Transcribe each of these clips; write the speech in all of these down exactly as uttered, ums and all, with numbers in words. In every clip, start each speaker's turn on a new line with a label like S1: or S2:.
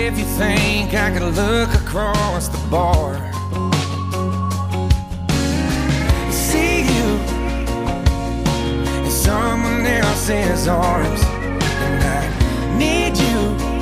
S1: if you think I could look across the bar, see you in someone else's arms, and I need you.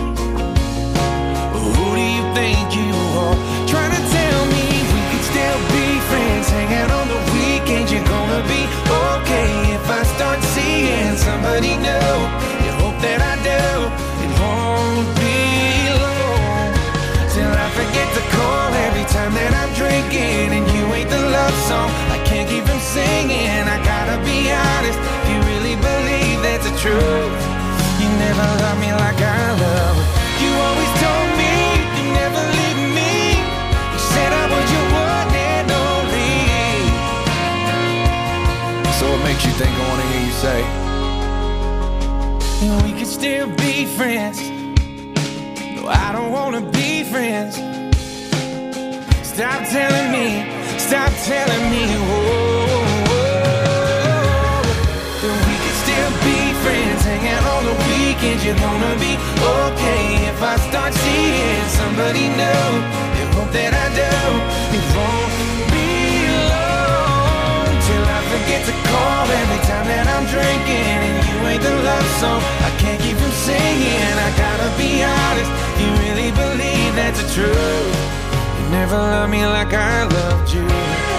S1: Who do you think you are? Trying to tell me we could still be friends, hang out on the weekends. You're gonna be okay if I start seeing somebody new. You hope that I do. It won't be long till I forget to call every time that I'm drinking, and you ain't the love song I can't keep from singing. I gotta be honest, if you really believe that's the truth, you never love me like I love. You always told me you never leave me. You said I was your one and only. So what makes you think I want to hear you say, and we could still be friends? No, I don't want to be friends. Stop telling me, stop telling me, whoa, whoa. That we could still be friends, hang out on the weekends. You're gonna be okay if I start seeing somebody new. You hope that I do. It won't be long till I forget to call every time that I'm drinking, and you ain't the love song I can't keep from singing. I gotta be honest, you really believe that's the truth. You never loved me like I loved you.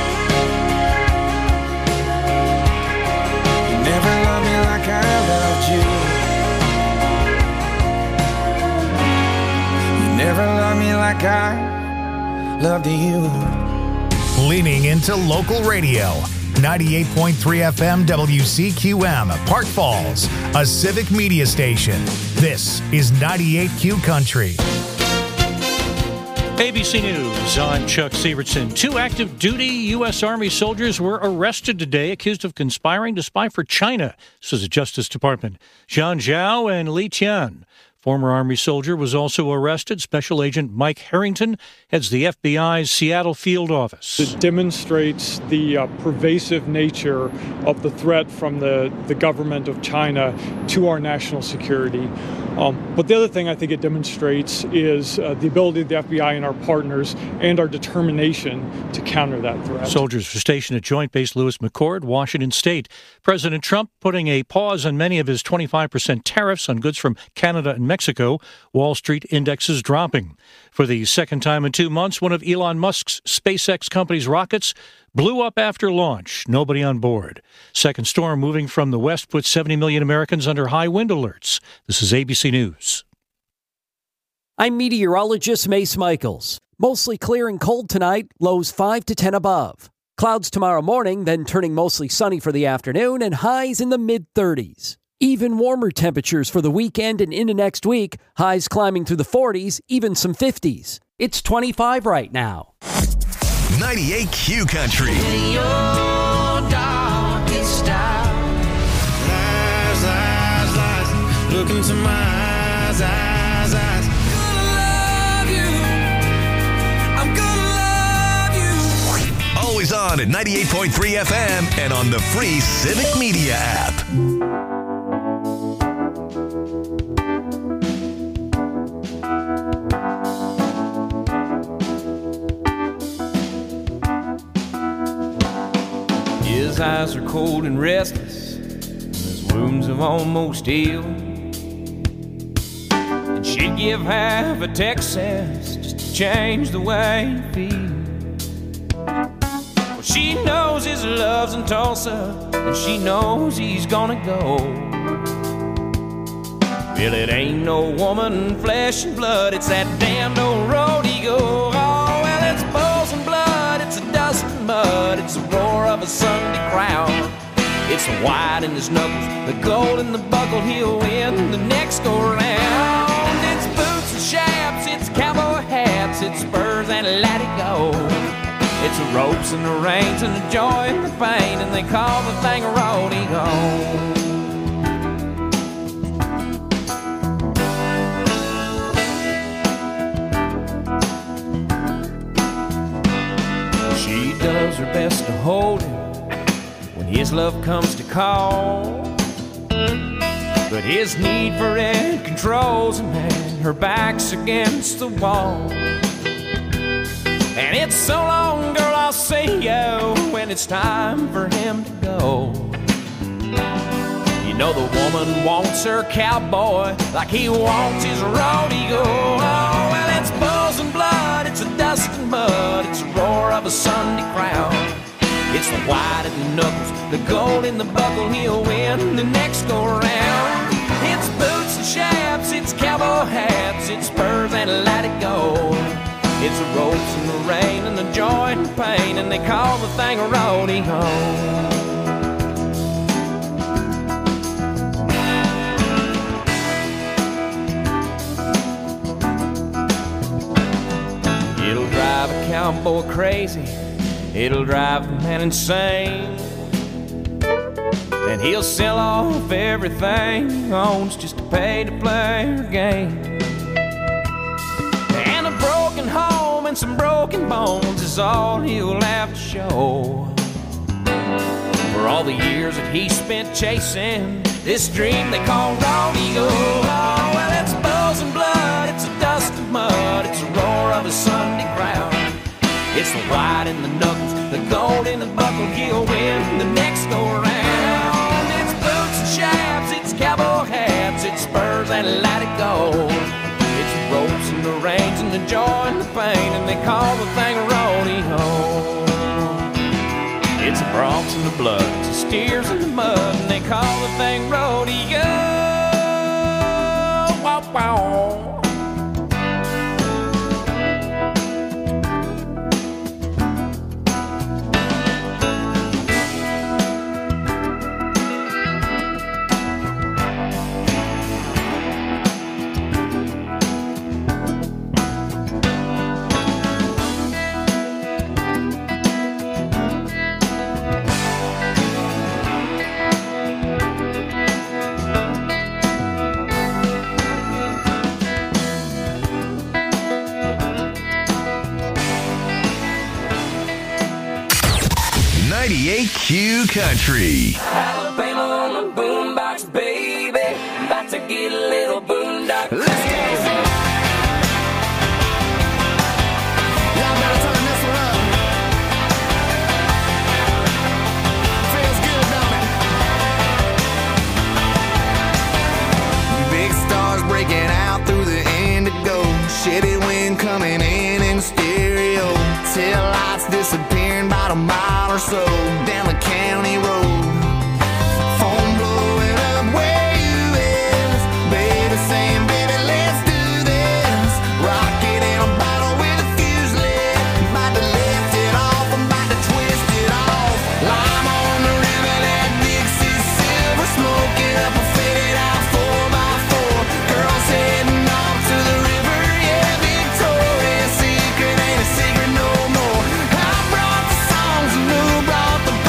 S1: You never loved me like I loved you. You never loved me like I loved you.
S2: Leaning into local radio. ninety-eight point three F M W C Q M, Park Falls, a civic media station. This is ninety-eight Q Country.
S3: A B C News, I'm Chuck Severson. Two active duty U S Army soldiers were arrested today, accused of conspiring to spy for China, says the Justice Department. Zhang Zhao and Li Tian. Former Army soldier was also arrested. Special Agent Mike Harrington heads the F B I's Seattle field office.
S4: It demonstrates the uh, pervasive nature of the threat from the, the government of China to our national security. Um, but the other thing I think it demonstrates is uh, the ability of the F B I and our partners and our determination to counter that threat.
S3: Soldiers were stationed at Joint Base Lewis McChord, Washington State. President Trump putting a pause on many of his twenty-five percent tariffs on goods from Canada and Mexico. Wall Street indexes dropping. For the second time in two months, one of Elon Musk's SpaceX company's rockets blew up after launch. Nobody on board. Second storm moving from the west puts seventy million Americans under high wind alerts. This is A B C News.
S5: I'm meteorologist Mace Michaels. Mostly clear and cold tonight, lows five to ten above. Clouds tomorrow morning, then turning mostly sunny for the afternoon, and highs in the mid-thirties. Even warmer temperatures for the weekend and into next week, highs climbing through the forties, even some fifties. It's twenty-five right now.
S2: ninety-eight Q Country.
S1: In your darkest hour, lies, lies, lies, look into my eyes, eyes, eyes. Gonna love you, I'm gonna love you.
S2: Always on at ninety-eight point three F M and on the free Civic Media app.
S6: His eyes are cold and restless, and his wounds have almost healed. And she'd give half a Texas just to change the way he feels. Well, she knows his love's in Tulsa, and she knows he's gonna go. Well, it ain't no woman, flesh and blood, it's that damned old rodeo. Oh, well, it's bulls and blood, it's a dust and mud, it's the roar of a Sunday crowd. It's the white in his knuckles, the gold in the buckle, he'll win the next go round. It's boots and chaps, it's cowboy hats, it's spurs and let it go. It's the ropes and the reins and the joy and the pain, and they call the thing a rodeo. She does her best to hold him when his love comes to call. but his need for it controls him, and her back's against the wall. And it's so long, girl, I'll see you when it's time for him to go. You know the woman wants her cowboy like he wants his rodeo. Oh, well, it's bulls and blood, it's a dust and mud, it's the roar of a Sunday crowd. It's the white in the knuckles, the gold in the buckle, he'll win the next go round. It's boots and chaps, it's cowboy hats, it's spurs and let it go. It's the ropes and the rain and the joy and the pain, and they call the thing a rodeo. It'll drive a cowboy crazy, it'll drive the man insane, and he'll sell off everything he owns just to pay to play her game. And a broken home and some broken bones is all he'll have to show for all the years that he spent chasing this dream they call rodeo. Oh, well, it's bulls and blood, it's a dust and mud, it's the roar of a Sunday crowd. It's the white in the knuckles, the gold in the buckle, he'll win the next go round. It's boots and chaps, it's cowboy hats, it's spurs and let it go. It's the ropes and the reins and the joy and the pain, and they call the thing a rodeo. It's the broncs and the blood, it's the steers and the mud, and they call the thing rodeo. Wow, wow.
S7: ninety-eight Q Country.
S6: Alabama on the boombox, baby. About to get a little boondock. Let's go.
S8: Y'all better turn this one up. Feels good, don't it? Big stars breaking out through the indigo. Shitty wind coming in in stereo. Tail lights disappearing about a mile or so down the county road. Phone blowing up where you is. Baby saying, baby, let's do this. Rocket in a bottle with a fuse lit. About to lift it off, I'm about to twist it off. Lime on the river, that Dixie silver. Smoking up a faded out four by four. Girls heading off to the river, yeah, Victoria's Secret ain't a secret no more. I brought the songs and who brought the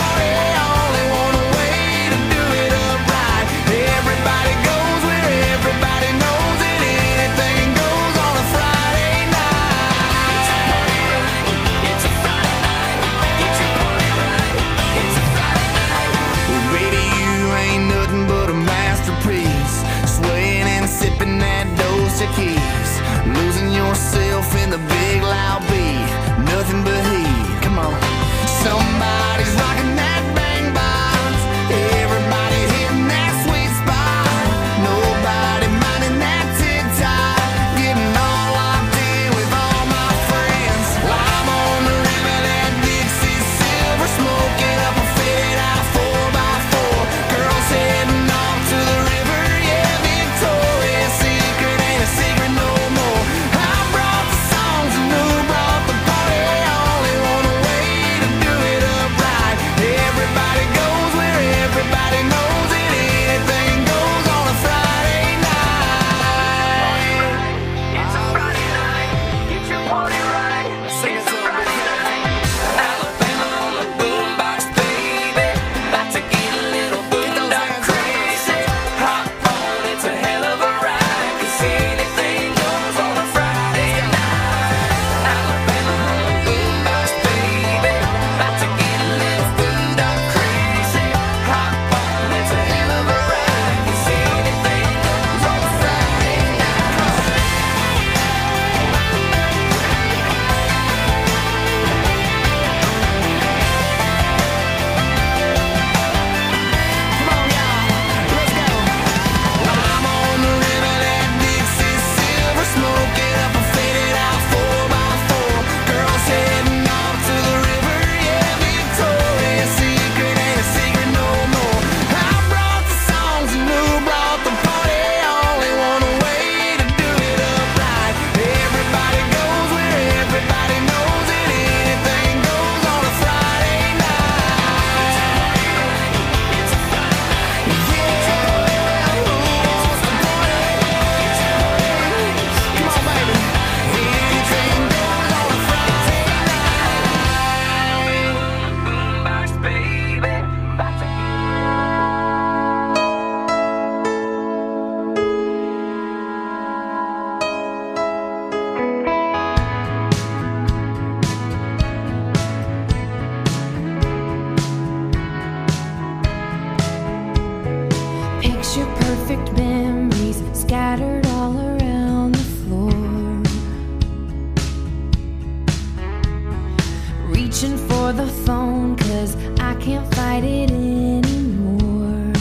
S9: fight it anymore.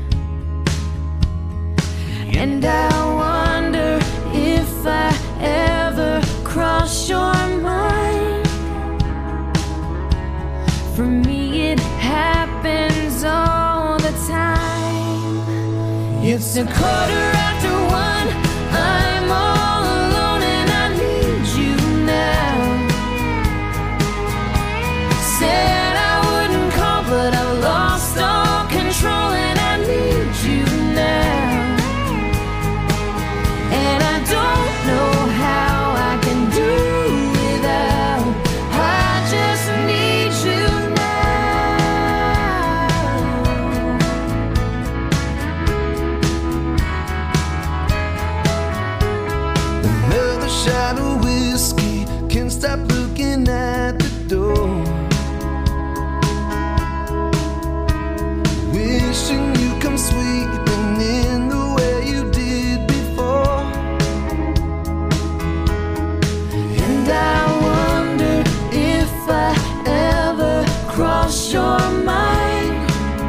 S9: And I wonder if I ever cross your mind. For me it happens all the time. It's a quarter after one, I'm all alone and I need you now. Said I wouldn't call, but I've lost all control and I need you now. And I don't know how I can do without. I just need you now.
S8: Another shot of whiskey, can't stop looking at the door. Wishing you come sweeping in the way you did before.
S9: And I wonder if I ever cross your mind.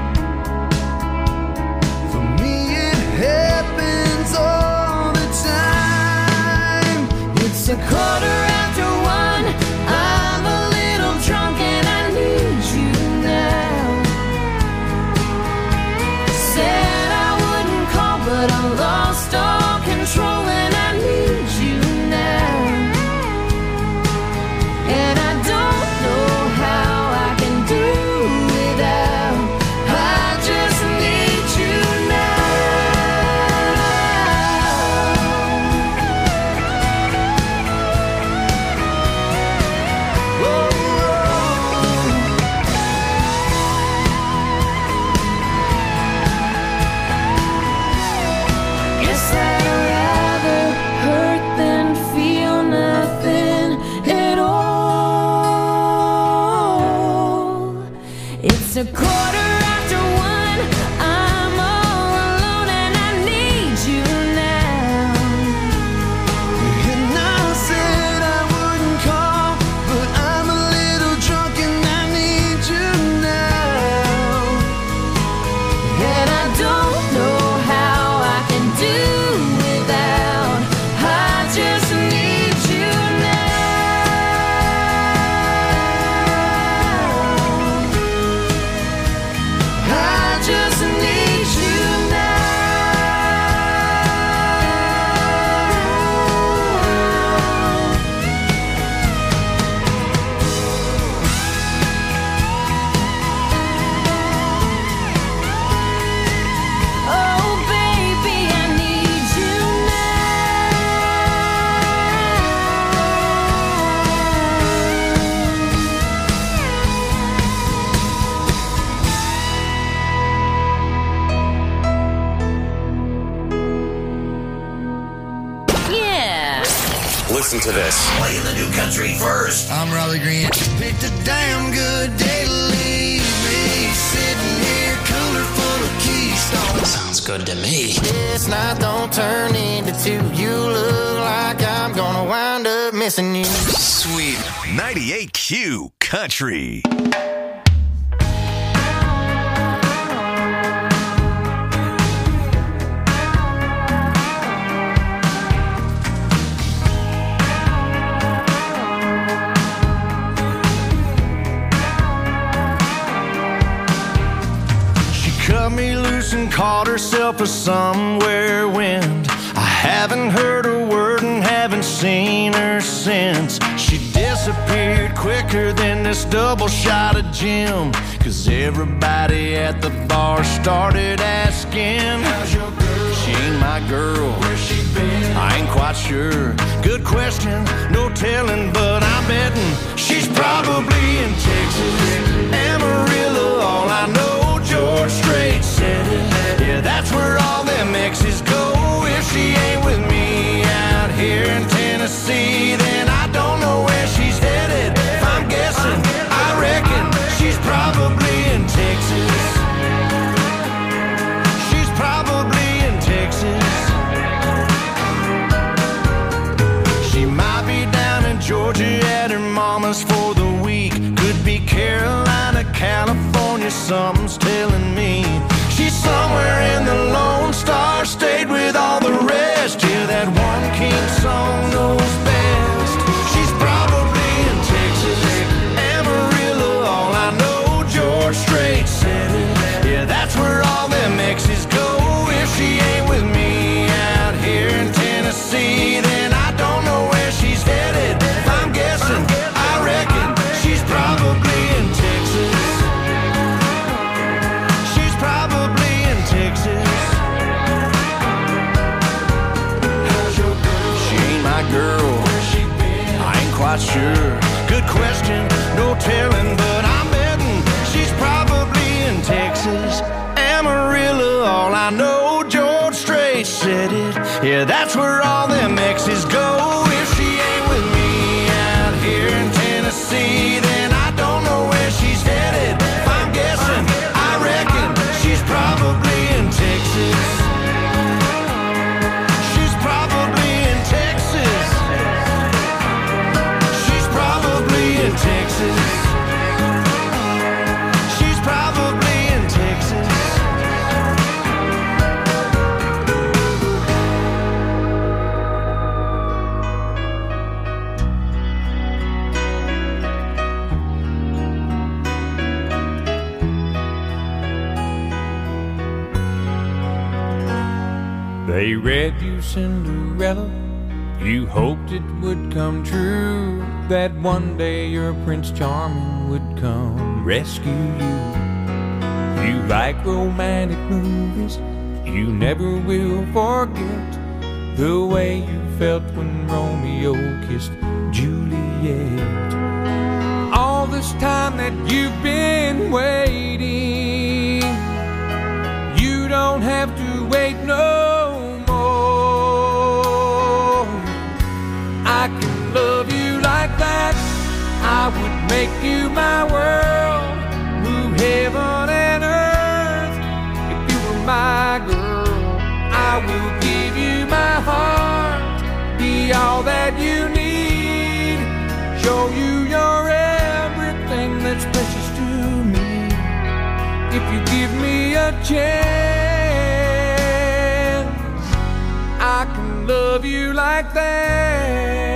S8: For me it happens all the time.
S9: It's a quarter after one, I'm a little drunk and I need you now. Said I wouldn't call, but I lost all control and I need you now. And I don't know how I can do without. I just need you now.
S8: Whoa,
S9: Guess I'd rather hurt than feel nothing at all. It's a quarter after one, I'm all alone and I need you now.
S8: and I said I wouldn't call, but I'm a little drunk and I need you now.
S9: And I don't know how I can do without. I just need you now. I just need you now. Oh, baby, I need you now. Yeah.
S10: Listen to this.
S7: Playing the new country first.
S8: I'm Raleigh Green. Picked a damn good day to leave me sitting here, cooler full of Keystone.
S10: Sounds good to me.
S6: This night don't turn into two. You look like I'm gonna wind up missing you.
S7: Sweet. ninety-eight Q Country.
S8: She cut me loose and caught herself a somewhere wind. I haven't heard a word and haven't seen her since. She disappeared quicker than this double shot of gin. Cause everybody at the bar started asking, how's your girl? She ain't my girl. Where's she been? I ain't quite sure. Good question, no telling, but I'm betting she's probably in Texas. Amarillo, all I know, George Strait said it. Yeah, that's where all them exes go. If she ain't with me out here in Tennessee, then I don't know where she's headed. If I'm guessing, I reckon she's probably in Texas. She's probably in Texas. She might be down in Georgia at her mama's for the week. Could be Carolina, California, something
S1: not sure. Good question, no telling, but I'm betting she's probably in Texas. Amarillo, all I know, George Strait said it. Yeah, that's where all them exes go. If she ain't with me out here in Tennessee, then I don't know where she's headed. If I'm guessing, I reckon she's probably in Texas. She's probably in Texas. She's probably in Texas. She's probably in Texas.
S6: They read you Cinderella, you hoped it would come true, that one day your Prince Charming would come rescue you. You like romantic movies, you never will forget the way you felt when Romeo kissed Juliet. All this time that you've been waiting, you don't have to wait no more. I can love you like that, I would make you my world, move heaven and earth. If you were my girl, I will give you my heart, be all that you need, show you you're everything that's precious to me. If you give me a chance, I can love you like that.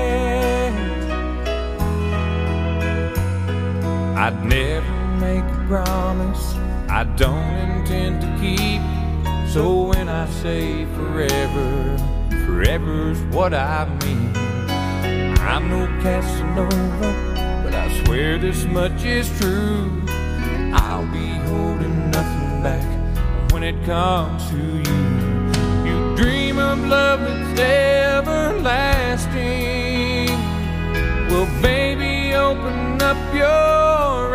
S6: I'd never make a promise I don't intend to keep, so when I say forever, forever's what I mean. I'm no Casanova, but I swear this much is true, I'll be holding nothing back when it comes to you. You dream of love that's everlasting, well baby open up your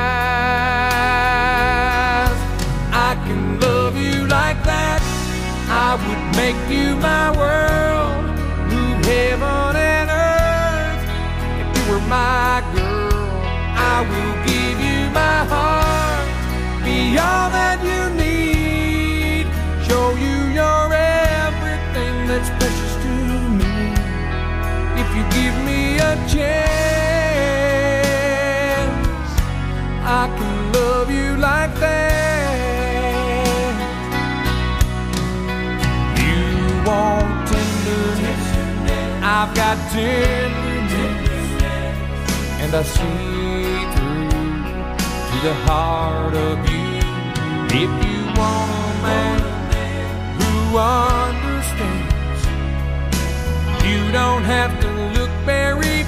S6: eyes. I can love you like that, I would make you my world, move heaven and earth. If you were my girl, I will give you my heart, be all that you need, show you you're everything that's precious to me. If you give me a chance, I can love you like that. You want tenderness, I've got tenderness, and I see through to the heart of you. If you want a man who understands, you don't have to look very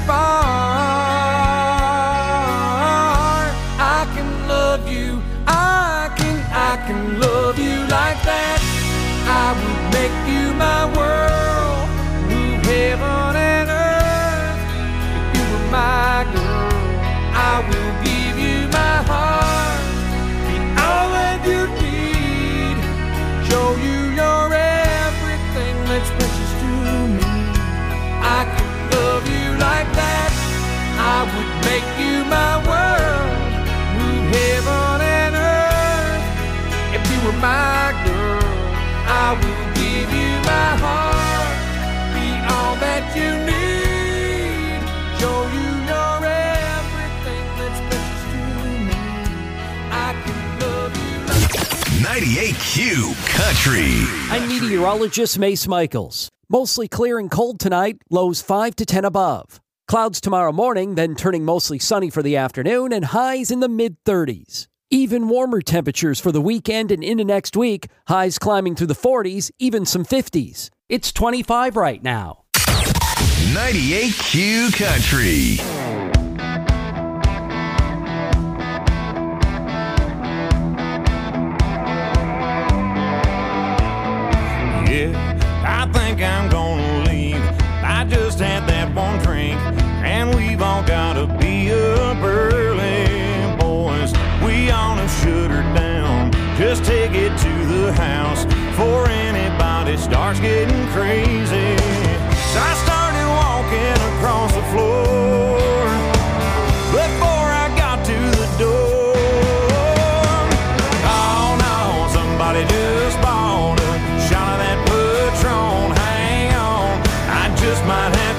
S6: far. I can love you, I can, I can love you like that. I would make you my world, move heaven and earth. If you were my girl, I will give you my heart, be all that you need, show you you're everything that's precious to me. I can love you like that, I would make you my world, move heaven and earth. If you were my girl, I will give you my heart, be all that you need, show you you're everything that's precious to me. I can love you like
S7: ninety-eight Q Country.
S5: I'm meteorologist Mace Michaels. Mostly clear and cold tonight, lows five to ten above. Clouds tomorrow morning, then turning mostly sunny for the afternoon, and highs in the mid-thirties. Even warmer temperatures for the weekend and into next week, highs climbing through the forties, even some fifties. It's twenty-five right now.
S7: ninety-eight Q Country.
S1: Yeah, I think I'm gonna leave. I just had that one drink, and we've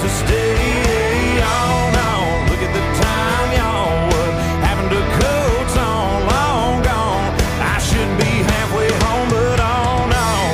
S8: to stay. On, on, look at the time, y'all. What happened to coats on, long gone? I should be halfway home, but on, on.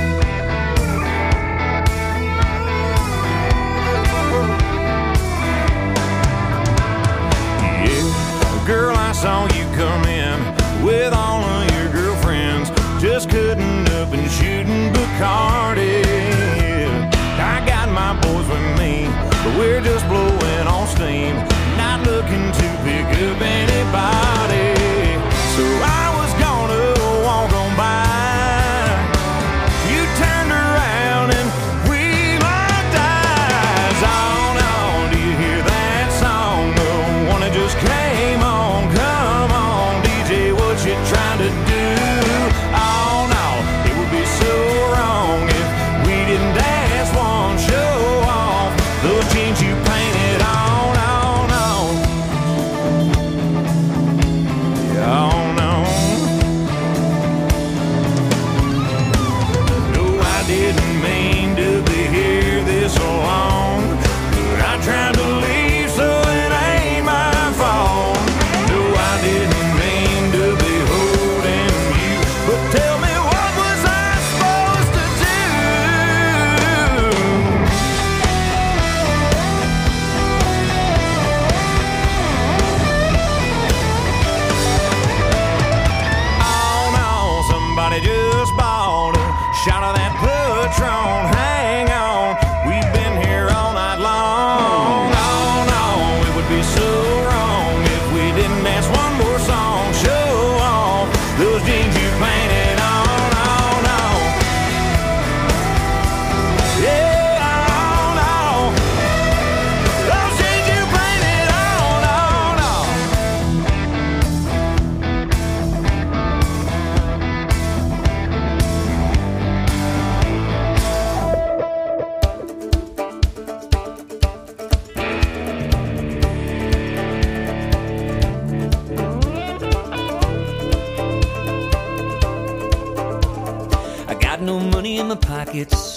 S8: Yeah, girl, I saw you come in with all of your girlfriends, just cutting up and shooting Bacardi. I got my boys with me, but we're just blowing on steam, not looking to pick up anybody. So I was gonna walk on by, you turned around and we locked eyes. On, on, do you hear that song? The one that just came on. Come on, D J, what you trying to do? Oh no, it would be so wrong if we didn't dance one, show off those jeans you painted on, on, on. Yeah, on, on. No, I didn't mean to be here this long, but I tried to leave, so it ain't my fault. No, I didn't mean to be holding you, but tell me, what was I supposed to do? Oh no, somebody just bought a shot of that Patron. Hang on, we've been here all night long. Oh no, it would be so wrong if we didn't dance one more song. Show off those jeans you painted on, on, on. Yeah, on, on. Those jeans you painted on, on, on.
S6: I got no money in my pockets.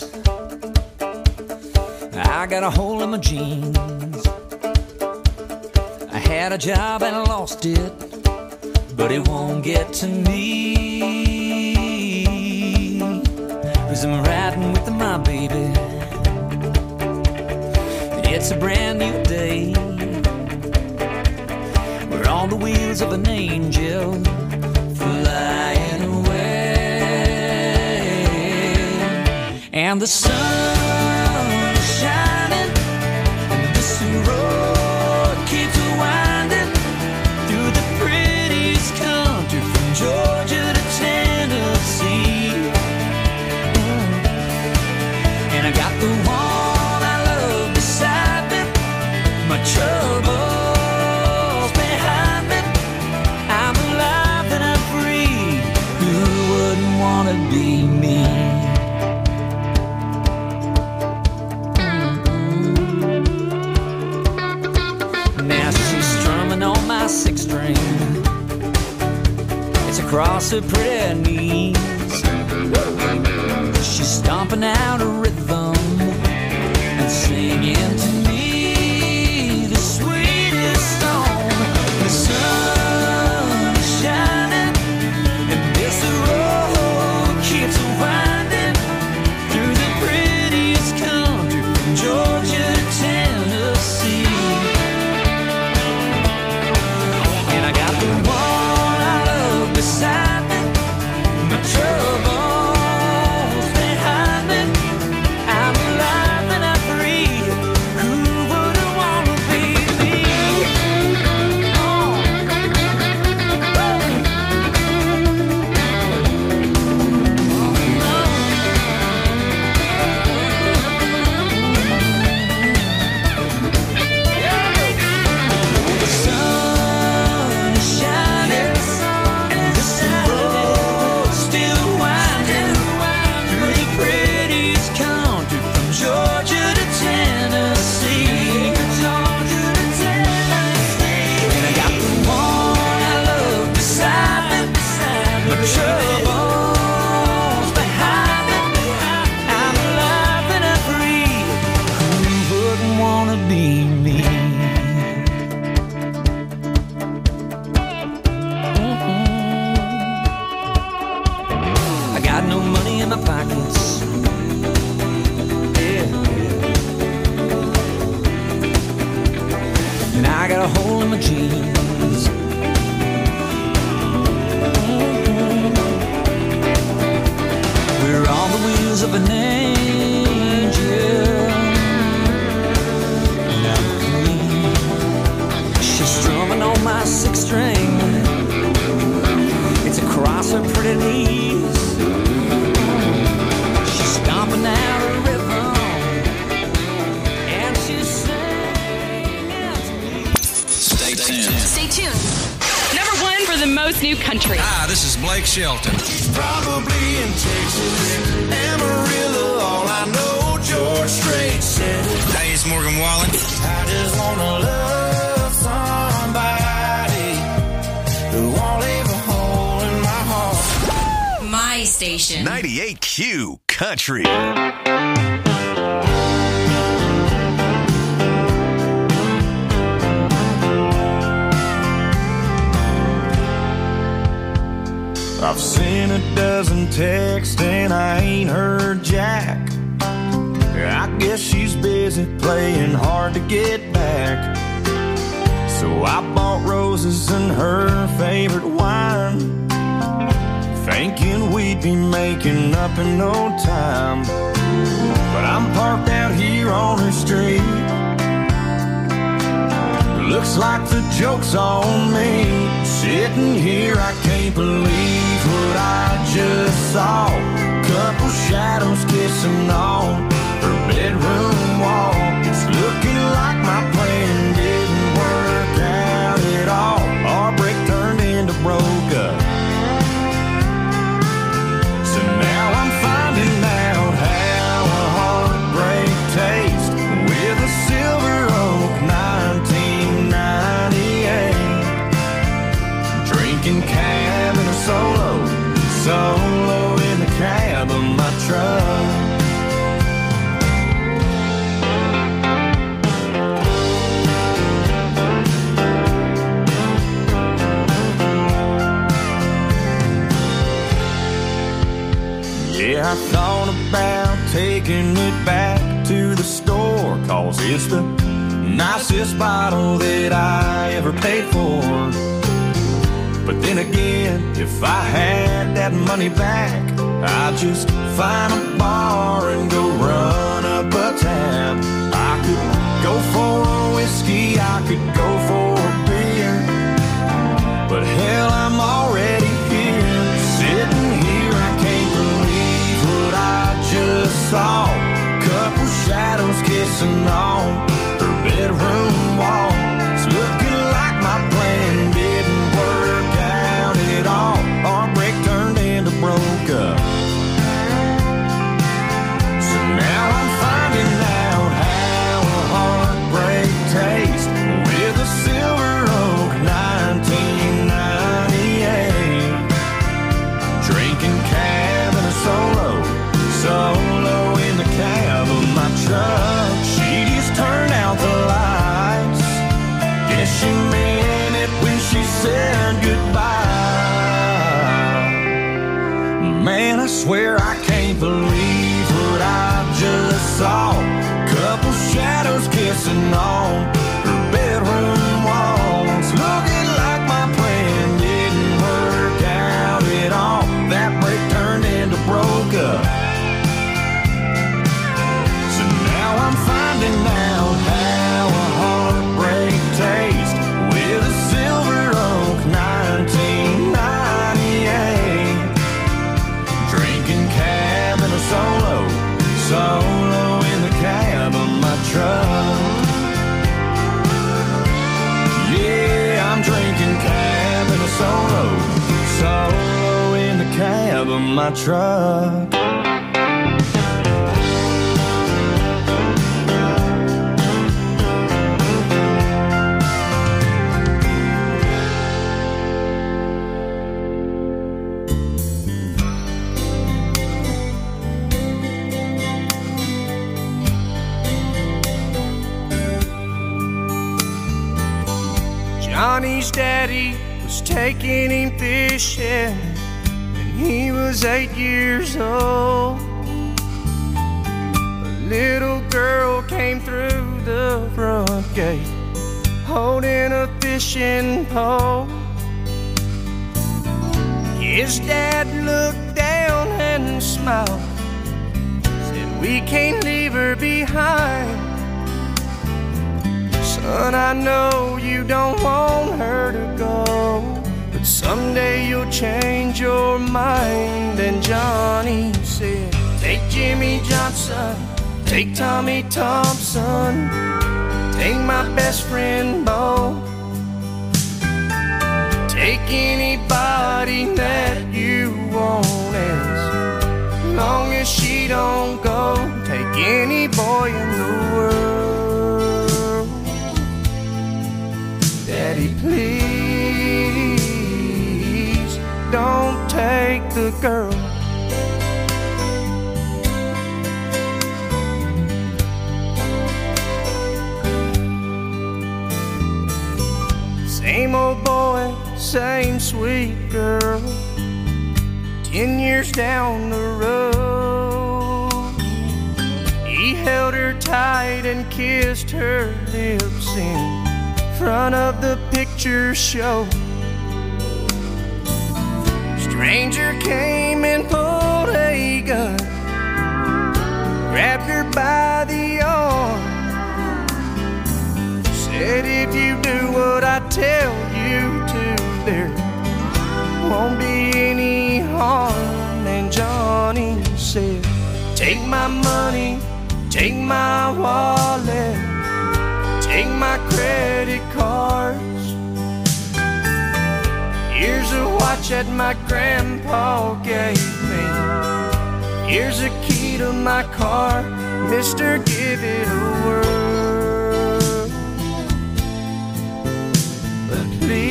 S6: I got a hole in my jeans. I had a job and I lost it, but it won't get to me. 'Cause I'm riding with my baby. It's a brand new day. We're on the wheels of an angel flying away. And the sun is shining, and this road keeps winding through the prettiest country from Georgia to Tennessee. Mm. And I got the one I love beside me, my troubles behind me. I'm alive and I'm free. Who wouldn't wanna be me? Now she's strumming on my six string. It's across her pretty knees. She's stomping out a rhythm and singing to me the sweetest song. The sun is shining, and this road keeps winding through the prettiest country from Georgia to Tennessee. And I got the one I love beside me, my troubles behind me. I got a hole in my jeans. We're on the wheels of an angel. Now clean. She's strumming on my six string. It's across her pretty knees. She's stomping out a rhythm, and she's singing to me.
S10: Stay tuned.
S11: Stay tuned. Number one for the most new country.
S10: Hi, this is Blake Shelton.
S1: Probably in Texas, Amarillo, all I know, George Strait said.
S10: Hey, it's Morgan Wallen.
S1: I just wanna love somebody who won't leave a hole in my heart.
S11: My station.
S7: ninety-eight Q Country.
S8: I've seen a dozen texts and I ain't heard jack. I guess she's busy playing hard to get back. So I bought roses and her favorite wine, thinking we'd be making up in no time. But I'm parked out here on her street. Looks like the joke's on me. Sitting here, I can't believe what I just saw. Couple shadows kissing on her bedroom wall. It's looking like my plan didn't work out at all. Heartbreak turned into broke up. So now I'm finding out how a heartbreak tastes with a Silver Oak nineteen ninety-eight. Drinking cab in a solo, solo in the cab of my truck. Yeah, I thought about taking it back to the store, 'cause it's the nicest bottle that I ever paid for. But then again, if I had that money back, I'd just find a bar and go run up a tab. I could go for a whiskey, I could go for a beer, but hell, I'm already here. Sitting here, I can't believe what I just saw. Couple shadows kissing on her bedroom wall. It's looking like my plan didn't work out at all. Heartbreak turned into broke up. So now I'm finding out how a heartbreak tastes with a Silver Oak nineteen ninety-eight. Drinking cab and a solo, solo in the cab of my truck. She just turned out the lights. Guess she meant it when she said goodbye. Man, I swear I can't believe what I just saw. Couple shadows kissing on her bedroom walls. Looking like my plan didn't work out at all. That break turned into broke up. So now I'm finding out how a heartbreak tastes with a Silver Oak nineteen ninety-eight. Drinking cab and a solo, solo in the cab of my truck. Yeah, I'm drinking cab and a solo, solo in the cab of my truck.
S1: Johnny's daddy was taking him fishing when he was eight years old. A little girl came through the front gate
S8: holding a fishing pole. His dad looked down and smiled, said, we can't leave her behind. Son, I know you don't want her to go, but someday you'll change your mind. And Johnny said, take Jimmy Johnson, take Tommy Thompson, take my best friend Bo, take anybody that you want, as long as she don't go. Take any boy in the world. Daddy, please don't take the girl. Same old boy, same sweet girl. Ten years down the road, he held her tight and kissed her lips in front of the picture show. Stranger came and pulled a gun, grabbed her by the arm, said, if you do what I tell you to, there won't be any harm. And Johnny said, take my money, take my wallet, take my credit cards. Here's a watch that my grandpa gave me. Here's a key to my car. Mister, give it a whirl. But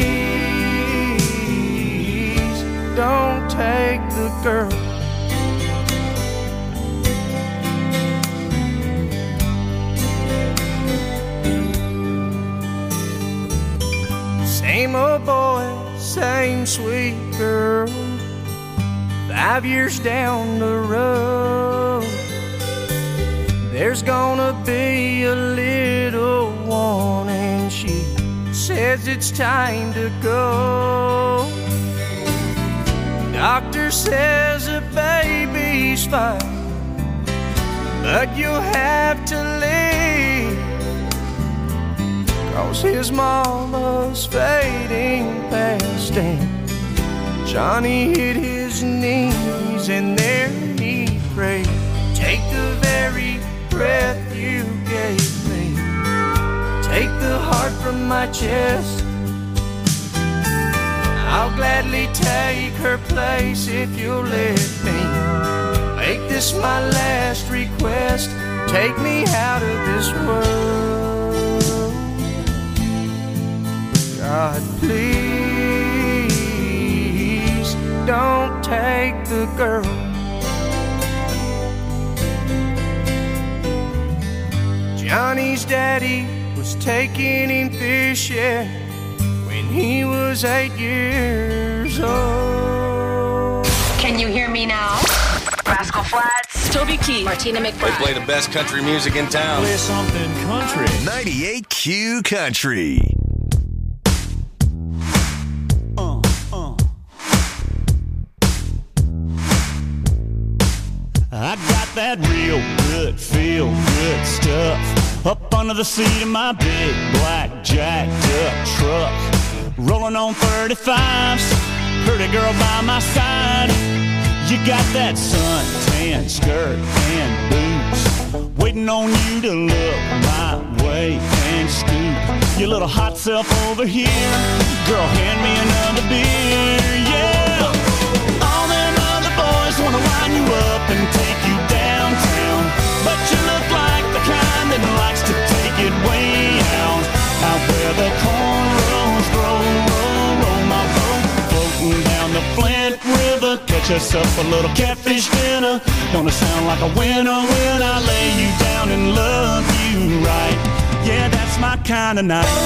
S8: please don't take the girl. Same old boy, same sweet girl. Five years down the road, there's gonna be a little one, and she says it's time to go. Doctor says the baby's fine, but you'll have to leave, 'cause his mama's fading fast. And Johnny hit his knees and there he prayed, take the very breath you gave me, take the heart from my chest. I'll gladly take her place if you'll let me make this my last request. Take me out of this world. God, please don't take the girl. Johnny's daddy was taking him fishing when he was eight years old.
S11: Can you hear me now? Rascal Flatts, Toby Keith, Martina McBride.
S7: They play the best country music in town.
S2: Play something country.
S7: ninety-eight Q Country.
S12: Uh, uh. I got that real good, feel good stuff up under the seat of my big black jacked up truck, rolling on thirty-fives, pretty girl by my side. You got that suntan skirt and boots, waiting on you to look my way and scoot your little hot self over here. Girl, hand me another beer, yeah. All them other boys wanna line you up and take you downtown, but you look like the kind that likes to take it way out, out where the cornrows grow. Roll, roll my boat, floating down the Flint River. Catch us up a little catfish dinner. Gonna sound like a winner when I lay you down and love you right. Yeah, that's my kind of night.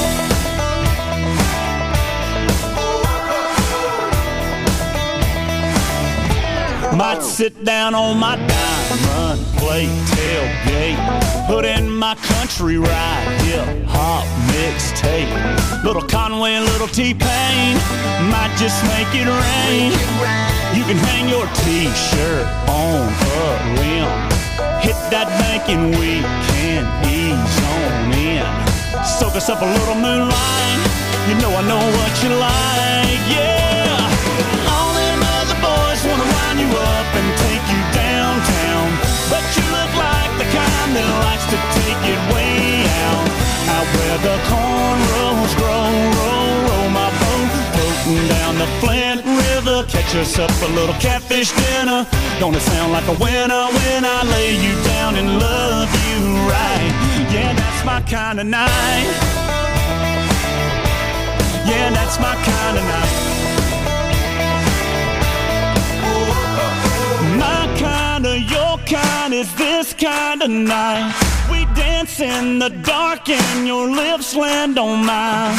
S12: Might sit down on my dime, run, play tailgate, put in my country ride, hip hop mix mixtape. Little Conway and little T-Pain might just make it rain. You can hang your T-shirt on a limb. Hit that banking weekend, ease on in. Soak us up a little moonlight. You know I know what you like, yeah. All them other boys wanna wind you up and take you downtown, but you look like the kind that likes to take it way out. Out where the cornrows grow, roll, roll my boat, floating down the Flint River. Catch us up a little catfish dinner. Don't it sound like a winner when I lay you down and love you right? Yeah, that's my kind of night. Yeah, that's my kind of night. My kind of, your kind is this kind of night. We dance in the dark and your lips land on mine.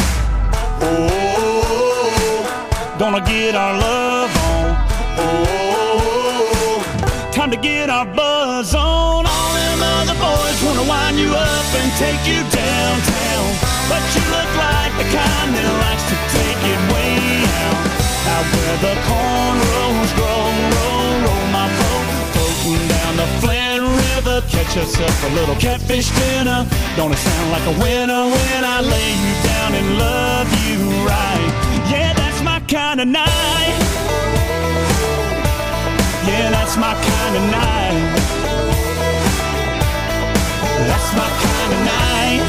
S12: Oh, gonna get our love on. Oh, time to get our buzz on. All them other boys wanna wind you up and take you downtown, but you look like the kind that likes to take it way out. Out where the cornrows grow, roll, roll my boat, floating down the Flint River. Catch us up a little catfish dinner. Don't it sound like a winner when I lay you down and love you right? Yeah, that's my kind of night. Yeah, that's my kind of night. That's my kind of night.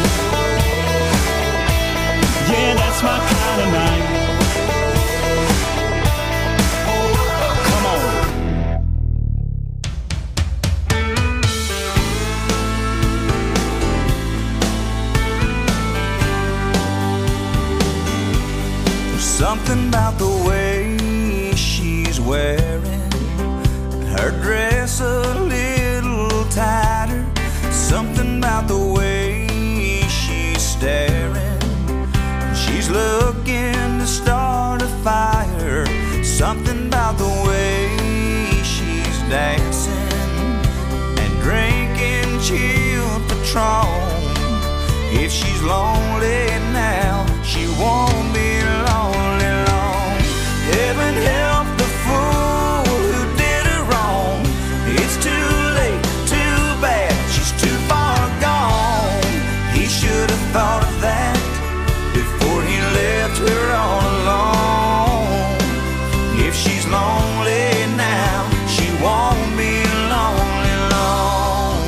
S12: Yeah, that's my kind of night. Come on.
S8: There's something about the way she's wearing her dress a little tighter. Something about the way she's staring. She's looking to start a fire. Something about the way she's dancing and drinking chilled Patron. If she's lonely now, she won't be lonely long. Heaven help the fool who did her wrong. It's too late, too bad, she's too far gone. He should have thought of that before he left her all alone. If she's lonely now, she won't be lonely long.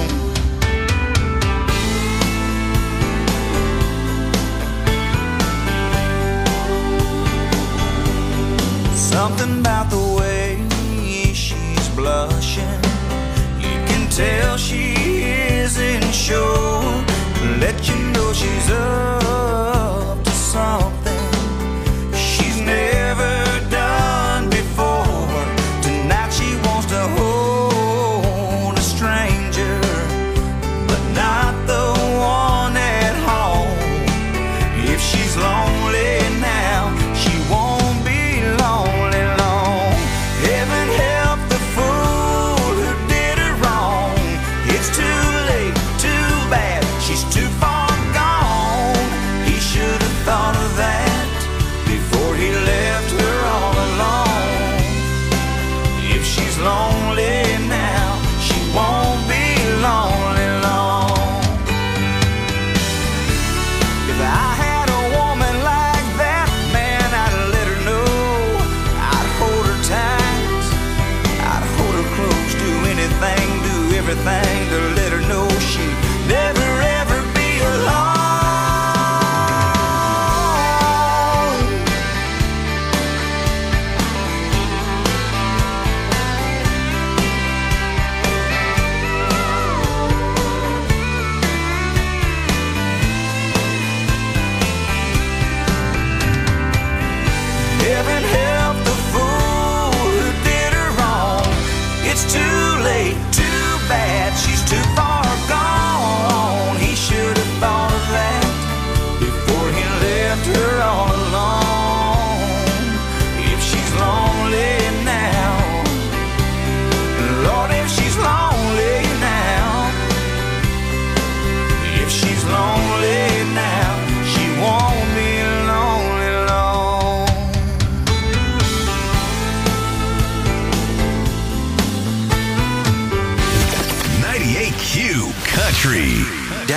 S8: Something about the way she's blushing, you can tell she isn't sure. Let you know she's up to something she's never done before. Tonight she wants to hold a stranger, but not the one at home. If she's lonely now, she won't be lonely long. Heaven help the fool who did her wrong. It's too late, too bad, she's too far gone. He should have thought of that before he left her all alone. If she's lonely now, she won't be lonely long. If I had a woman like that, man, I'd let her know. I'd hold her tight, I'd hold her close, do anything, do everything to let her know she'd never ever be alone. Heaven help the fool who did her wrong. It's too late, too bad, she's too far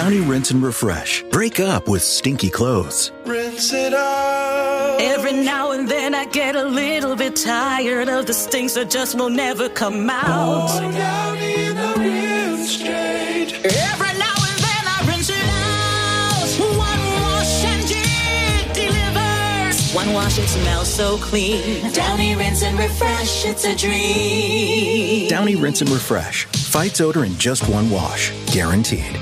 S13: Downy Rinse and Refresh. Break up with stinky clothes.
S1: Rinse it out.
S14: Every now and then I get a little bit tired of the stinks that just will never come out.
S1: Pouring down in the rinse change.
S14: Every now and then I rinse it out. One wash and it delivers. One wash, it smells so clean. Downy Rinse and Refresh, it's a dream.
S13: Downy Rinse and Refresh. Fights odor in just one wash. Guaranteed.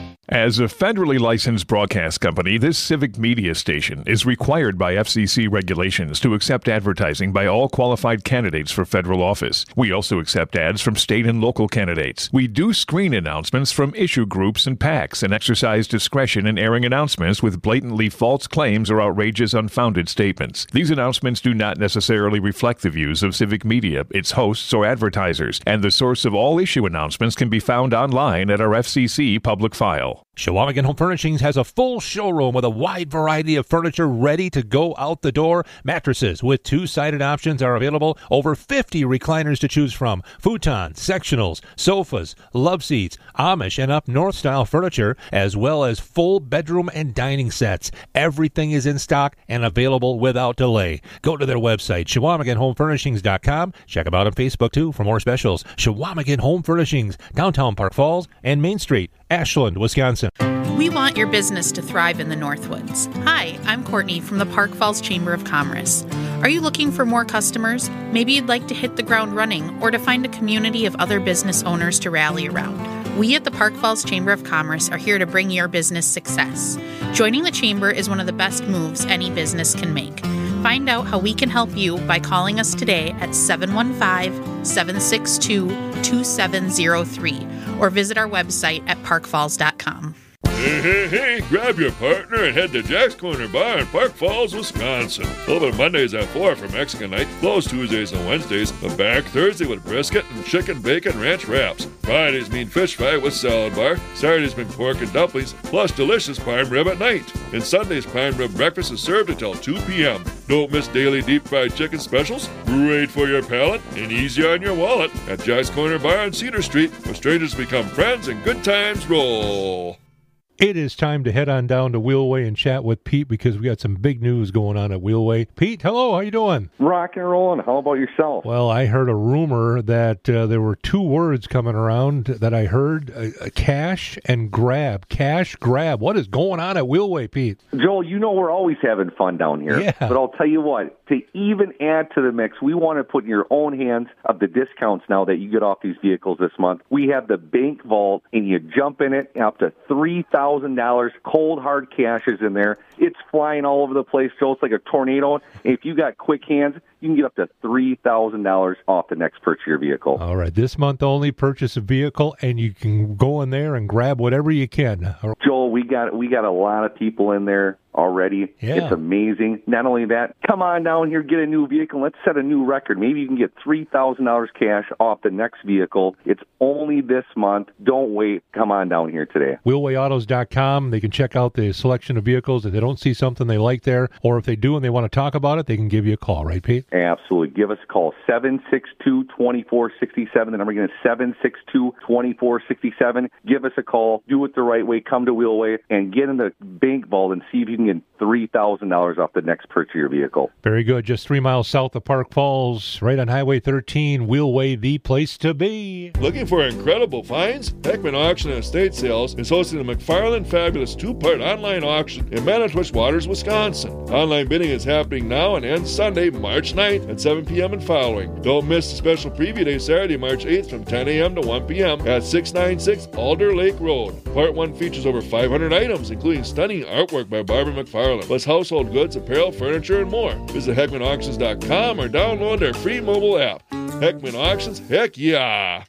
S15: As a federally licensed broadcast company, this civic media station is required by F C C regulations to accept advertising by all qualified candidates for federal office. We also accept ads from state and local candidates. We do screen announcements from issue groups and PACs and exercise discretion in airing announcements with blatantly false claims or outrageous, unfounded statements. These announcements do not necessarily reflect the views of civic media, its hosts, or advertisers, and the source of all issue announcements can be found online at our F C C public file.
S16: Chequamegon Home Furnishings has a full showroom with a wide variety of furniture ready to go out the door. Mattresses with two-sided options are available. Over fifty recliners to choose from. Futons, sectionals, sofas, love seats, Amish and up north style furniture, as well as full bedroom and dining sets. Everything is in stock and available without delay. Go to their website, Chequamegon Home Furnishings dot com. Check them out on Facebook, too, for more specials. Chequamegon Home Furnishings, downtown Park Falls and Main Street, Ashland, Wisconsin.
S17: We want your business to thrive in the Northwoods. Hi, I'm Courtney from the Park Falls Chamber of Commerce. Are you looking for more customers? Maybe you'd like to hit the ground running or to find a community of other business owners to rally around. We at the Park Falls Chamber of Commerce are here to bring your business success. Joining the Chamber is one of the best moves any business can make. Find out how we can help you by calling us today at seven one five, seven six two, two seven zero three or visit our website at park falls dot com.
S18: Hey, hey, hey, grab your partner and head to Jack's Corner Bar in Park Falls, Wisconsin. Open Mondays at four for Mexican night, closed Tuesdays and Wednesdays, but back Thursday with brisket and chicken bacon ranch wraps. Fridays mean fish fry with salad bar. Saturdays mean pork and dumplings, plus delicious prime rib at night. And Sundays, prime rib breakfast is served until two p.m. Don't miss daily deep fried chicken specials, great for your palate and easy on your wallet at Jack's Corner Bar on Cedar Street, where strangers become friends and good times roll.
S16: It is time to head on down to Wheelway and chat with Pete because we got some big news going on at Wheelway. Pete, hello, how you doing?
S19: Rock and rolling. How about yourself?
S16: Well, I heard a rumor that uh, there were two words coming around that I heard, uh, cash and grab. Cash, grab. What is going on at Wheelway, Pete?
S19: Joel, you know we're always having fun down here.
S16: Yeah.
S19: But I'll tell you what, to even add to the mix, we want to put in your own hands of the discounts now that you get off these vehicles this month. We have the bank vault, and you jump in it up to three thousand dollars. Cold, hard cash is in there. It's flying all over the place, Joe. It's like a tornado. And if you got quick hands, you can get up to three thousand dollars off the next purchase of your vehicle.
S16: All right. This month only, purchase a vehicle, and you can go in there and grab whatever you can.
S19: Joel, we got we got a lot of people in there already.
S16: Yeah.
S19: It's amazing. Not only that, come on down here, get a new vehicle. Let's set a new record. Maybe you can get three thousand dollars cash off the next vehicle. It's only this month. Don't wait. Come on down here today.
S16: wheelway autos dot com. They can check out the selection of vehicles. If they don't see something they like there, or if they do and they want to talk about it, they can give you a call, right, Pete?
S19: Absolutely. Give us a call, seven six two, two four six seven. The number again is seven six two, two four six seven. Give us a call. Do it the right way. Come to Wheelway and get in the bank vault and see if you can get three thousand dollars off the next purchase of your vehicle.
S16: Very good. Just three miles south of Park Falls, right on Highway thirteen. Wheelway, the place to be.
S18: Looking for incredible finds? Heckman Auction and Estate Sales is hosting the McFarland Fabulous two-part online auction in Manitowoc Waters, Wisconsin. Online bidding is happening now and ends Sunday, March ninth at seven p.m. and following. Don't miss the special preview day Saturday, March eighth from ten a.m. to one p.m. at six ninety-six Alder Lake Road. Part one features over five hundred items, including stunning artwork by Barbara McFarland, plus household goods, apparel, furniture, and more. Visit heckman auctions dot com or download their free mobile app. Heckman Auctions, heck yeah!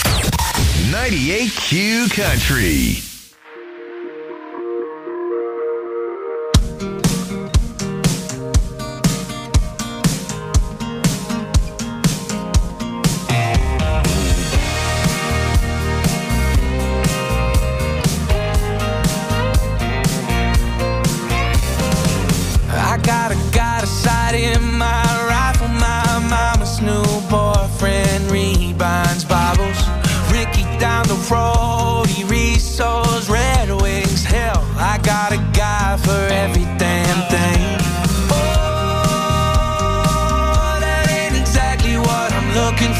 S7: ninety-eight Q Country.
S1: I got a, got a sight in my rifle. My mama's new boyfriend rebinds Bibles. Ricky down the road, he resows red wings.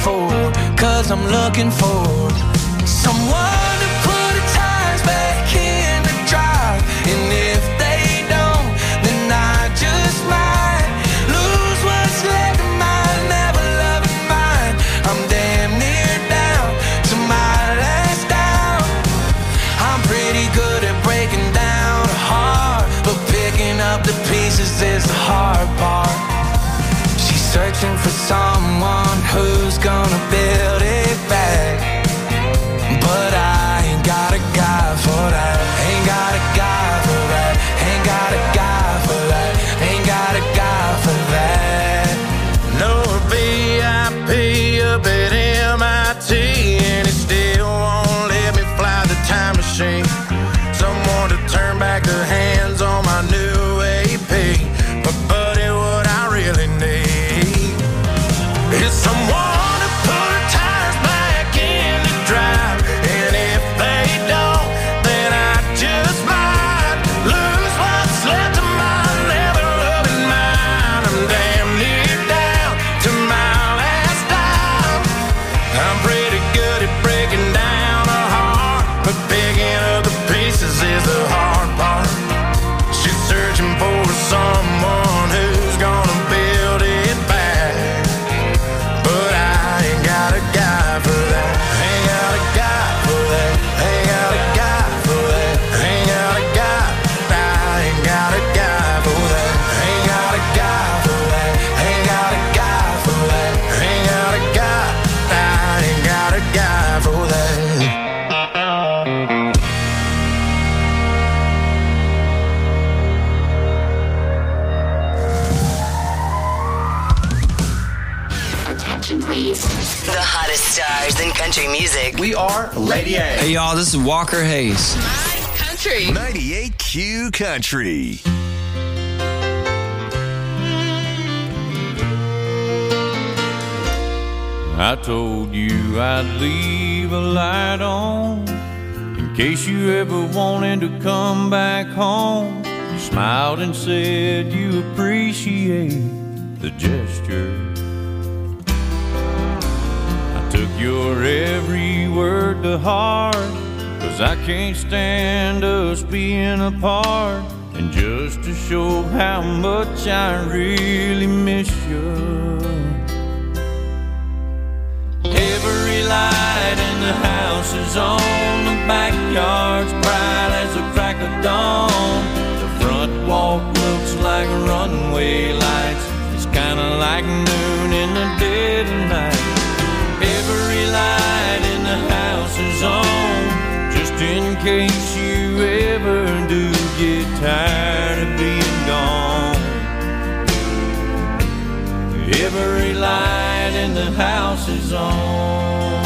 S1: for, cause I'm looking for someone to put the tires back in the drive. And if they don't, then I just might lose what's left of my never loving mind. I'm damn near down to my last down. I'm pretty good at breaking down a heart, but picking up the pieces is the hard part. She's searching for someone who's gonna build it back, but I ain't got a guy for that. Ain't got a guy for that. Ain't got a guy for that. Ain't got a guy for that. No V I P up at M I T, and it still won't let me fly the time machine. Someone to turn back the hands on my new A P. But buddy, what I really need is someone to put the tires back in the drive. And if they don't, then I just might lose what's left of my never loving mind. I'm damn near down to my last dime. I'm pretty good at breaking down a heart, but picking up the pieces is the hard part. She's searching for someone who's gonna build it back, but I ain't got a guy for that. Ain't got a guy for that. Ain't got a guy for that. Ain't got a guy. I ain't got a guy for that. Ain't got a guy for that. Ain't got a guy for that. Ain't got a guy. I ain't got a guy for that.
S11: The hottest stars in country music.
S10: We are Lady A. Hey, y'all, this is Walker Hayes.
S11: Country.
S7: ninety-eight Q Country.
S12: I told you I'd leave a light on in case you ever wanted to come back home. You smiled and said you appreciate the gesture. I took your every word to heart, 'cause I can't stand us being apart. And just to show how much I really miss you, every light in the house is on, the backyard's bright as the crack of dawn. The front walk looks like runway lights, it's kinda like noon in the dead of night. Every light in the house is on, just in case you ever do get tired of being gone. Every light in the house is on.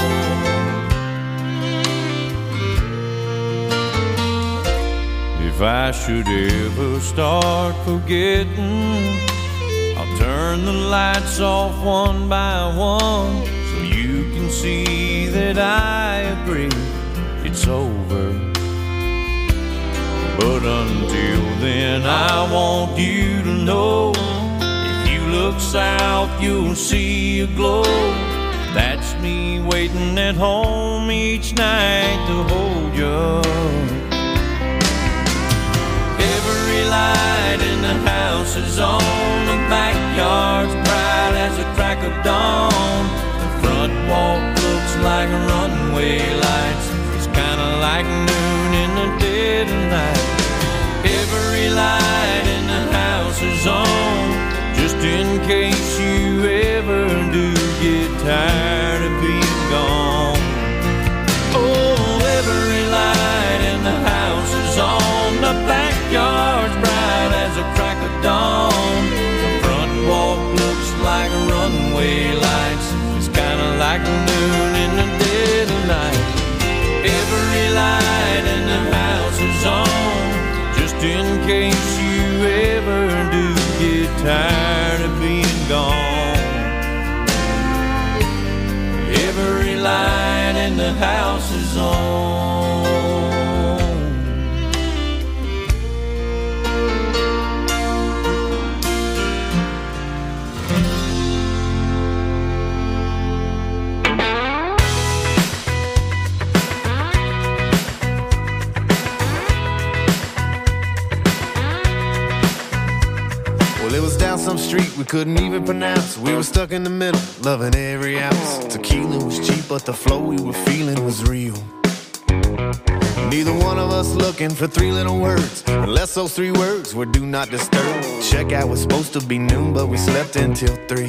S12: If I should ever start forgetting, I'll turn the lights off one by one, so you can see that I agree it's over. But until then, I want you to know, look south, you'll see a glow. That's me waiting at home each night to hold you. Every light in the house is on, the backyard's bright as the crack of dawn. The front walk looks like runway lights, it's kinda like noon in the dead of night. Every light in the house is on, just in case you ever do get tired of being gone. Oh, every light in the house is on, the backyard's bright as a crack of dawn. The front walk looks like runway lights, it's kinda like noon in the dead of night. Every light in the house is on, just in case you ever do get tired of being gone. Every light in the house is on.
S20: Well, it was down some street we couldn't even pronounce. We were stuck in the middle, loving every ounce. Tequila was cheap, but the flow we were feeling was real. Neither one of us looking for three little words, unless those three words were do not disturb. Checkout was supposed to be noon, but we slept until three.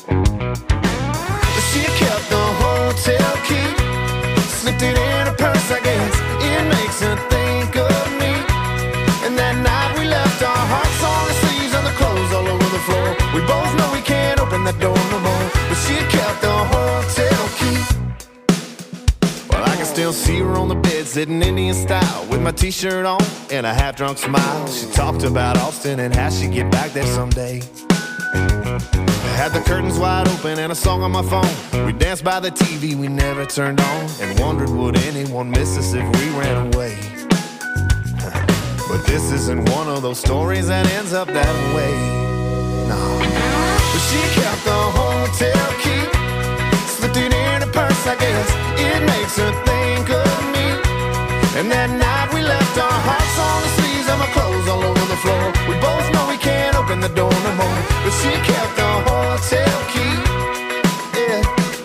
S20: She kept the hotel key, slipped it in her purse, I guess. It makes her think of me. And that night we left our hearts on the sleeves and the clothes all over the floor. We both know we can't open that door no more, but she kept the hotel key. Well, I can still see her on the bed, sitting Indian style, with my t-shirt on and a half-drunk smile. She talked about Austin and how she'd get back there someday. I had the curtains wide open and a song on my phone. We danced by the T V we never turned on, and wondered would anyone miss us if we ran away. But this isn't one of those stories that ends up that way. No. But she kept the hotel key, slipped it in her purse, I guess. It makes her think of me. And that night we left our hearts on the sleeves and my clothes all over the floor. We both know we can't open the door no more, but she kept the hotel key. Yeah.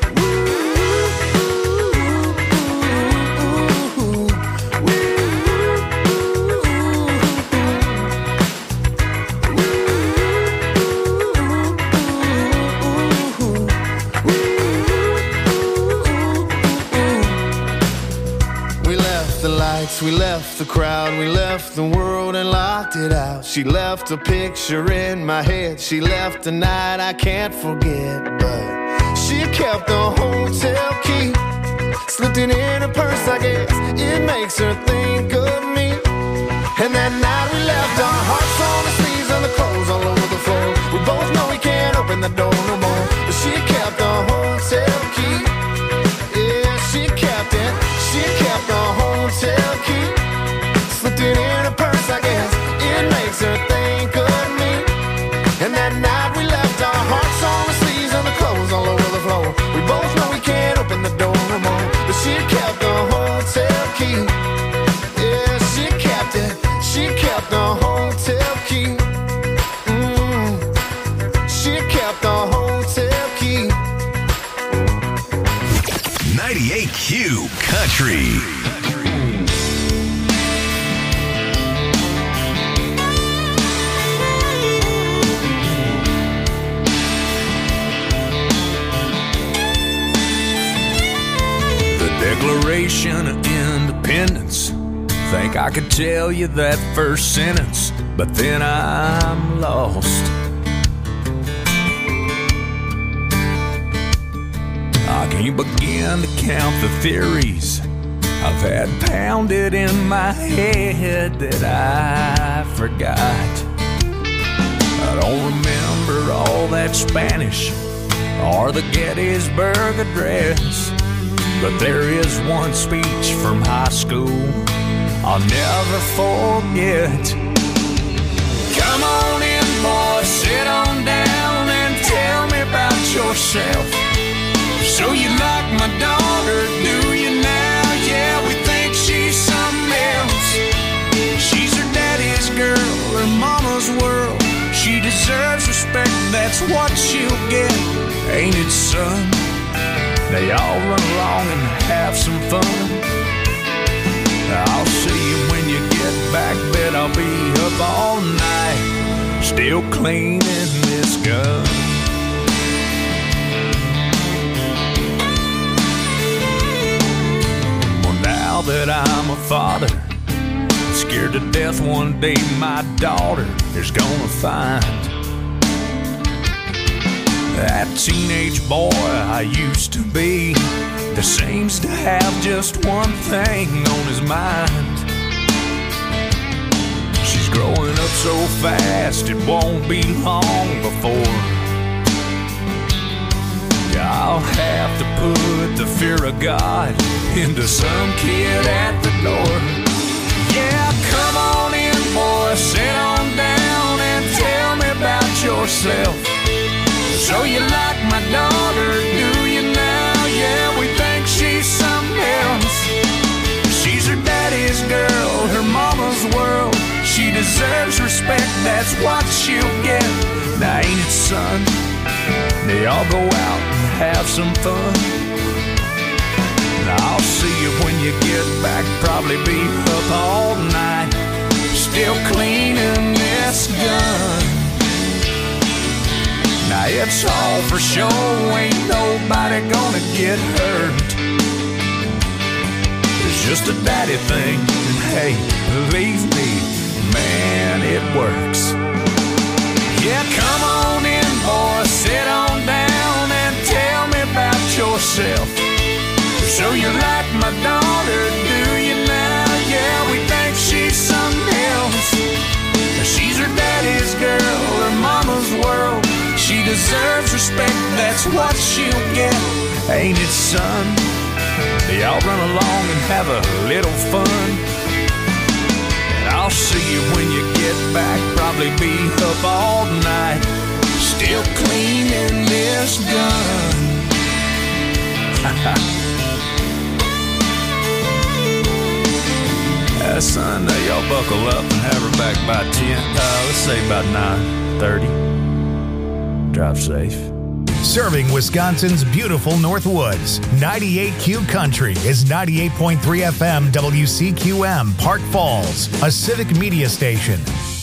S20: We left the crowd, we left the world and locked it out. She left a picture in my head, she left a night I can't forget. But she kept the hotel key, slipped it in her purse, I guess. It makes her think of me. And that night we left our hearts on the sleeves and the clothes all over the floor. We both know we can't open the door no more, but she kept the hotel key. Yeah, she kept it, she kept the hotel key, slipped it in her purse, I guess. It makes her think of me. And that night we left our hearts on the sleeves and the clothes all over the floor. We both know we can't open the door no more, but she kept the hotel key. Yeah, she kept it, she kept the hotel key. Mm, she kept the hotel key.
S7: ninety-eight Q Country.
S21: Declaration of Independence. Think I could tell you that first sentence, but then I'm lost. I can't begin to count the theories I've had pounded in my head that I forgot. I don't remember all that Spanish or the Gettysburg Address, but there is one speech from high school I'll never forget. Come on in, boy, sit on down and tell me about yourself. So you like my daughter, do you now? Yeah, we think she's something else. She's her daddy's girl, her mama's world. She deserves respect, that's what she'll get. Ain't it, son? They all run along and have some fun. I'll see you when you get back, bet I'll be up all night, still cleaning this gun. Well, now that I'm a father, I'm scared to death one day my daughter is gonna find that teenage boy I used to be that seems to have just one thing on his mind. She's growing up so fast it won't be long before yeah, I'll have to put the fear of God into some kid at the door. Yeah, come on in, boy, sit on down and tell me about yourself. So you like my daughter, do you now? Yeah, we think she's something else. She's her daddy's girl, her mama's world. She deserves respect, that's what she'll get. Now ain't it, son? They all go out and have some fun. Now I'll see you when you get back. Probably be up all night, still cleaning this gun. Now it's all for show, ain't nobody gonna get hurt. It's just a daddy thing, and hey, believe me, man, it works. Yeah, come on in, boy, sit on down and tell me about yourself. So you like my daughter, do you now? Yeah, we think she's something else. She's her daddy's girl, her mama's world. She deserves respect, that's what she'll get. Ain't it, son? Y'all run along and have a little fun. And I'll see you when you get back. Probably be up all night, still cleaning this gun. Uh, Sunday, y'all buckle up and have her back by ten. Uh, let's say about nine thirty. Drive safe.
S2: Serving Wisconsin's beautiful Northwoods, ninety-eight Q Country is ninety-eight point three F M W C Q M, Park Falls, a civic media station.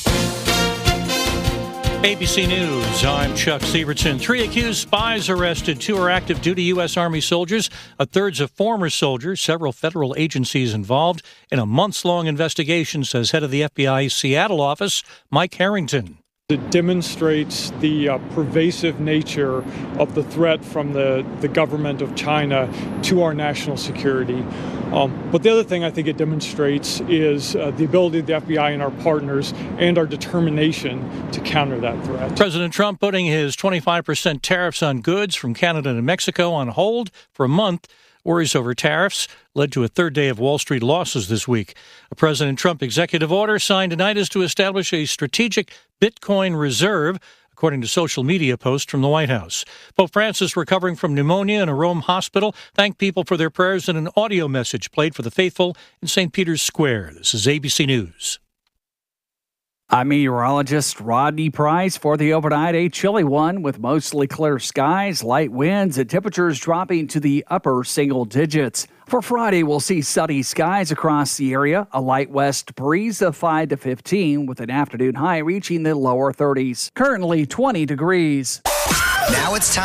S3: A B C News, I'm Chuck Sievertson. Three accused spies arrested. Two are active duty U S. Army soldiers. A third's a former soldier. Several federal agencies involved in a months-long investigation, says head of the F B I Seattle office, Mike Harrington.
S4: It demonstrates the uh, pervasive nature of the threat from the, the government of China to our national security. Um, but the other thing I think it demonstrates is uh, the ability of the F B I and our partners and our determination to counter that threat.
S3: President Trump putting his twenty-five percent tariffs on goods from Canada and Mexico on hold for a month. Worries over tariffs led to a third day of Wall Street losses this week. A President Trump executive order signed tonight is to establish a strategic Bitcoin reserve, according to social media posts from the White House. Pope Francis, recovering from pneumonia in a Rome hospital, thanked people for their prayers in an audio message played for the faithful in Saint Peter's Square. This is A B C News.
S22: I'm meteorologist Rodney Price for the overnight. A chilly one with mostly clear skies, light winds, and temperatures dropping to the upper single digits. For Friday, we'll see sunny skies across the area, a light west breeze of five to fifteen with an afternoon high reaching the lower thirties. Currently twenty degrees.
S23: Now it's time.